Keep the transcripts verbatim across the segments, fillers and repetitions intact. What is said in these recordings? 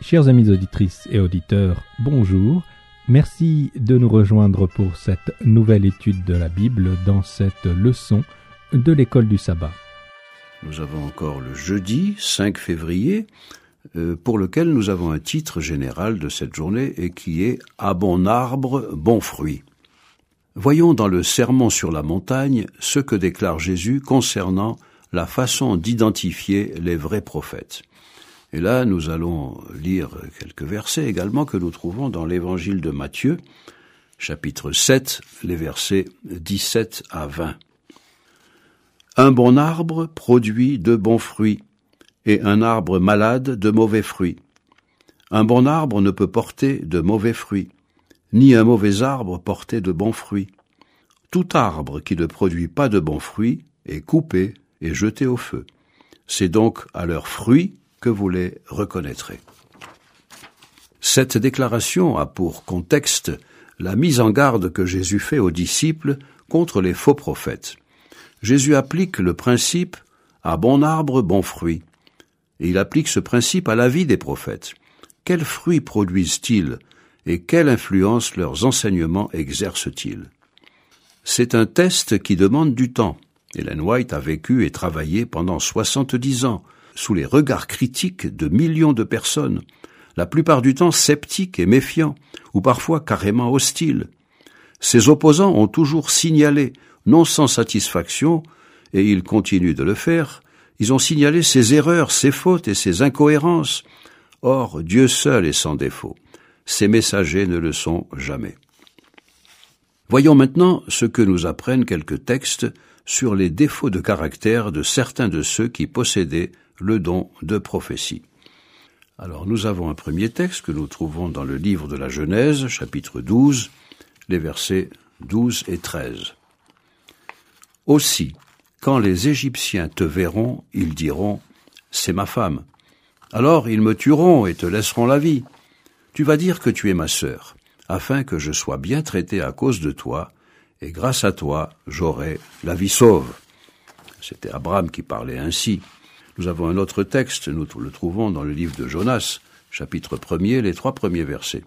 Chers amis auditrices et auditeurs, bonjour. Merci de nous rejoindre pour cette nouvelle étude de la Bible dans cette leçon de l'école du sabbat. Nous avons encore le jeudi cinq février, euh, pour lequel nous avons un titre général de cette journée et qui est « À bon arbre, bon fruit ». Voyons dans le Sermon sur la montagne ce que déclare Jésus concernant la façon d'identifier les vrais prophètes. Et là, nous allons lire quelques versets également que nous trouvons dans l'évangile de Matthieu, chapitre sept, les versets dix-sept à vingt. Un bon arbre produit de bons fruits, et un arbre malade de mauvais fruits. Un bon arbre ne peut porter de mauvais fruits, ni un mauvais arbre porter de bons fruits. Tout arbre qui ne produit pas de bons fruits est coupé et jeté au feu. C'est donc à leurs fruits que vous les reconnaîtrez. Cette déclaration a pour contexte la mise en garde que Jésus fait aux disciples contre les faux prophètes. Jésus applique le principe « à bon arbre, bon fruit ». Et il applique ce principe à la vie des prophètes. Quels fruits produisent-ils et quelle influence leurs enseignements exercent-ils? C'est un test qui demande du temps. Ellen White a vécu et travaillé pendant soixante-dix ans, sous les regards critiques de millions de personnes, la plupart du temps sceptiques et méfiants, ou parfois carrément hostiles. Ses opposants ont toujours signalé, non sans satisfaction, et ils continuent de le faire, ils ont signalé ses erreurs, ses fautes et ses incohérences. Or, Dieu seul est sans défaut. Ses messagers ne le sont jamais. Voyons maintenant ce que nous apprennent quelques textes sur les défauts de caractère de certains de ceux qui possédaient le don de prophétie. Alors, nous avons un premier texte que nous trouvons dans le livre de la Genèse, chapitre douze, les versets douze et treize. Aussi, quand les Égyptiens te verront, ils diront « C'est ma femme ». Alors ils me tueront et te laisseront la vie. Tu vas dire que tu es ma sœur, afin que je sois bien traité à cause de toi, et grâce à toi, j'aurai la vie sauve. C'était Abraham qui parlait ainsi. Nous avons un autre texte, nous le trouvons dans le livre de Jonas, chapitre premier, les trois premiers versets.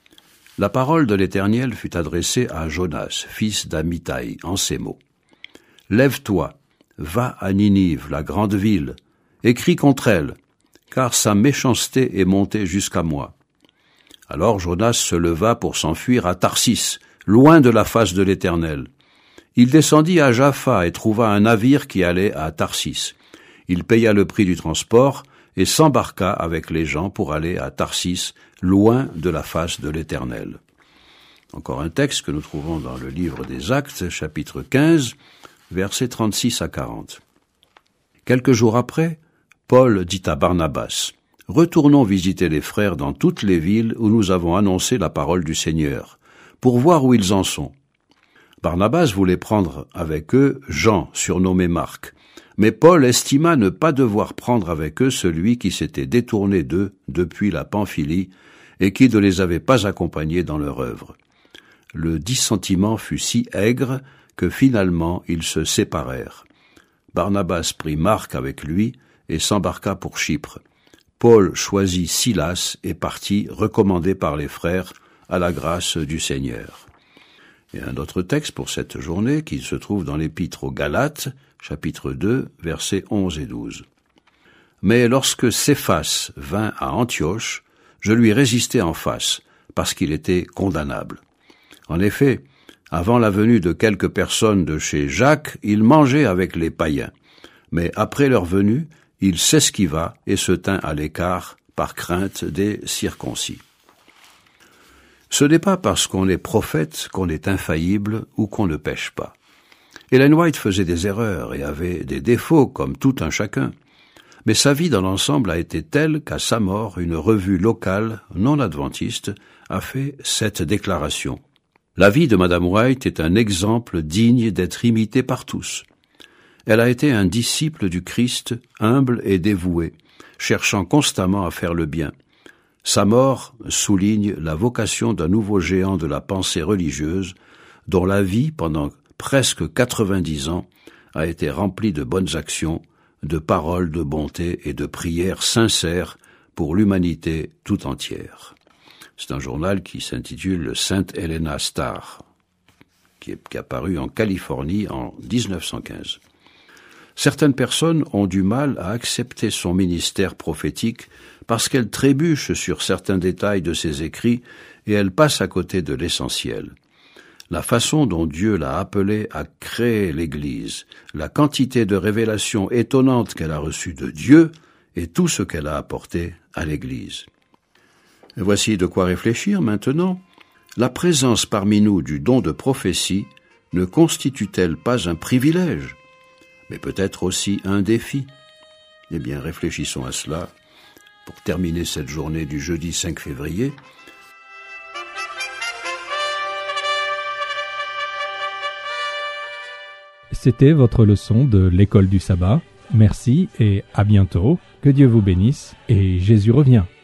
La parole de l'Éternel fut adressée à Jonas, fils d'Amittai, en ces mots. « Lève-toi, va à Ninive, la grande ville, et crie contre elle, car sa méchanceté est montée jusqu'à moi. » Alors Jonas se leva pour s'enfuir à Tarsis, loin de la face de l'Éternel. Il descendit à Jaffa et trouva un navire qui allait à Tarsis. Il paya le prix du transport et s'embarqua avec les gens pour aller à Tarsis, loin de la face de l'Éternel. Encore un texte que nous trouvons dans le livre des Actes, chapitre quinze, versets trente-six à quarante. Quelques jours après, Paul dit à Barnabas, « Retournons visiter les frères dans toutes les villes où nous avons annoncé la parole du Seigneur, pour voir où ils en sont. » Barnabas voulait prendre avec eux Jean, surnommé Marc, mais Paul estima ne pas devoir prendre avec eux celui qui s'était détourné d'eux depuis la Pamphylie et qui ne les avait pas accompagnés dans leur œuvre. Le dissentiment fut si aigre que finalement ils se séparèrent. Barnabas prit Marc avec lui et s'embarqua pour Chypre. Paul choisit Silas et partit, recommandé par les frères, à la grâce du Seigneur. Et un autre texte pour cette journée qui se trouve dans l'Épître aux Galates, chapitre deux, versets onze et douze. « Mais lorsque Céphas vint à Antioche, je lui résistai en face, parce qu'il était condamnable. En effet, avant la venue de quelques personnes de chez Jacques, il mangeait avec les païens. Mais après leur venue, il s'esquiva et se tint à l'écart par crainte des circoncis. » Ce n'est pas parce qu'on est prophète qu'on est infaillible ou qu'on ne pêche pas. Ellen White faisait des erreurs et avait des défauts comme tout un chacun. Mais sa vie dans l'ensemble a été telle qu'à sa mort, une revue locale, non adventiste, a fait cette déclaration. La vie de Madame White est un exemple digne d'être imité par tous. Elle a été un disciple du Christ, humble et dévoué, cherchant constamment à faire le bien. Sa mort souligne la vocation d'un nouveau géant de la pensée religieuse, dont la vie, pendant presque quatre-vingt-dix ans, a été remplie de bonnes actions, de paroles de bonté et de prières sincères pour l'humanité tout entière. C'est un journal qui s'intitule Saint Helena Star, qui est, qui est apparu en Californie en dix-neuf cent quinze. Certaines personnes ont du mal à accepter son ministère prophétique parce qu'elles trébuchent sur certains détails de ses écrits et elles passent à côté de l'essentiel. La façon dont Dieu l'a appelée à créer l'Église, la quantité de révélations étonnantes qu'elle a reçues de Dieu et tout ce qu'elle a apporté à l'Église. Et voici de quoi réfléchir maintenant. La présence parmi nous du don de prophétie ne constitue-t-elle pas un privilège, mais peut-être aussi un défi? Eh bien, réfléchissons à cela pour terminer cette journée du jeudi cinq février. C'était votre leçon de l'école du sabbat. Merci et à bientôt. Que Dieu vous bénisse et Jésus revient.